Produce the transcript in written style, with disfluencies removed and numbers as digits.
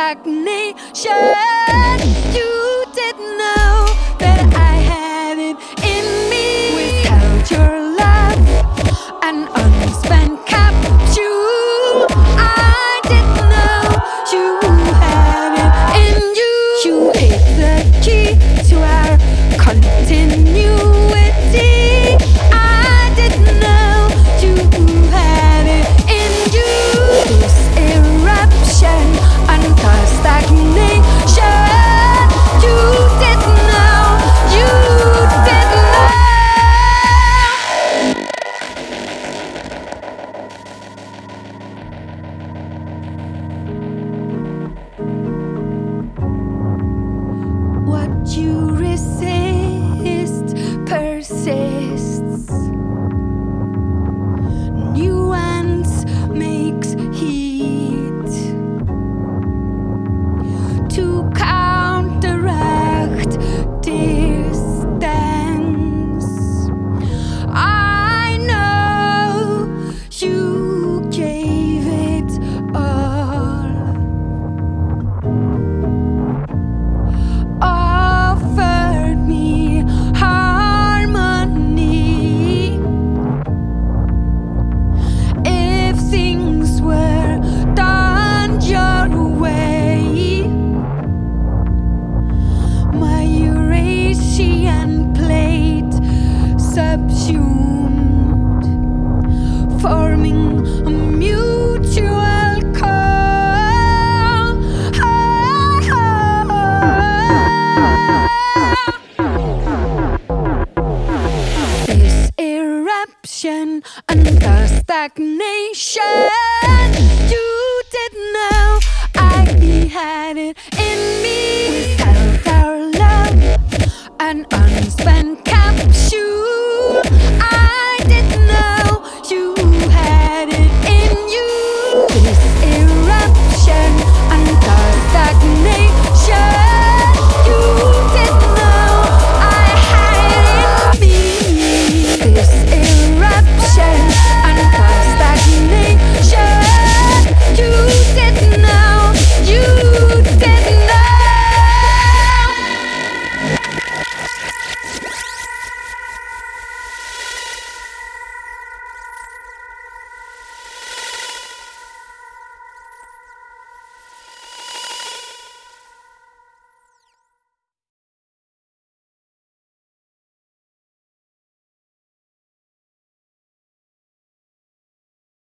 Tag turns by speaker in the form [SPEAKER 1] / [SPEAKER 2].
[SPEAKER 1] stagnation. You didn't know that I had it in me. Without your love, an unspent capsule. I didn't know you had it in you. You hit the key to our continuity. I didn't know you had it in you. This eruption under stagnation. You didn't know. You didn't know. What you resist persists. Nuance makes heat to counteract distance. I know you gave it all. Offered me harmony. If things were done your way, my Eurasian plate subsumed, forming a mutual call. This eruption under stagnation. You didn't know I had it in me. Without our love, an unspent